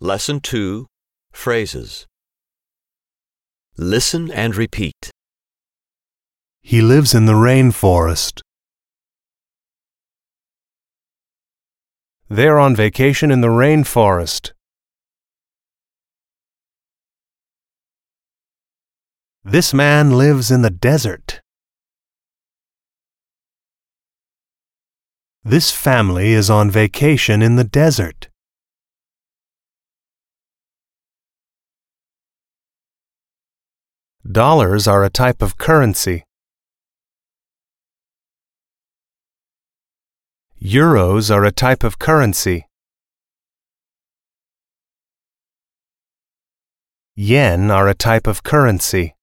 Lesson 2, Phrases. Listen and repeat. He lives in the rainforest. They're on vacation in the rainforest. This man lives in the desert. This family is on vacation in the desert. Dollars are a type of currency. Euros are a type of currency. Yen are a type of currency.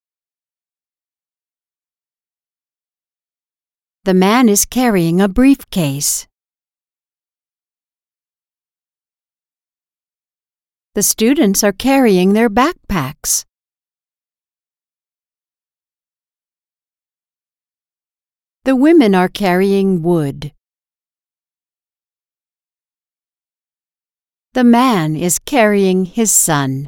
The man is carrying a briefcase. The students are carrying their backpacks. The women are carrying wood. The man is carrying his son.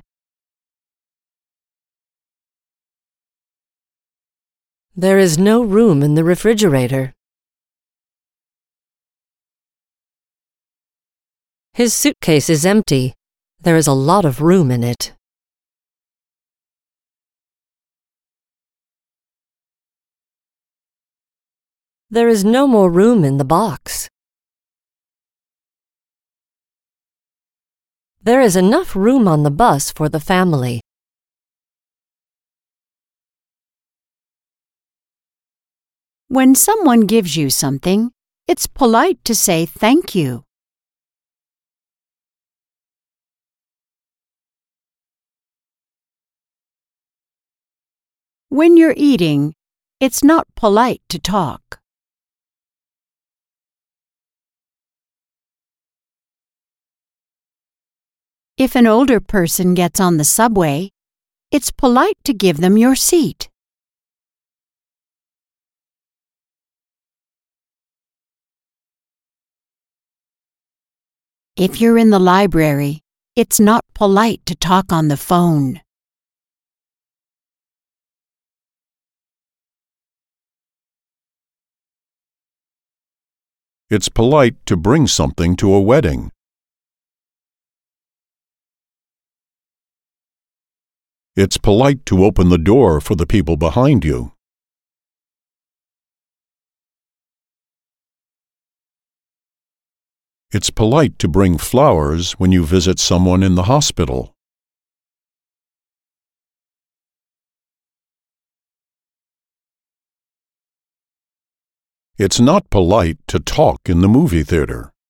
There is no room in the refrigerator. His suitcase is empty. There is a lot of room in it. There is no more room in the box. There is enough room on the bus for the family. When someone gives you something, it's polite to say thank you. When you're eating, it's not polite to talk. If an older person gets on the subway, it's polite to give them your seat. If you're in the library, it's not polite to talk on the phone. It's polite to bring something to a wedding. It's polite to open the door for the people behind you. It's polite to bring flowers when you visit someone in the hospital. It's not polite to talk in the movie theater.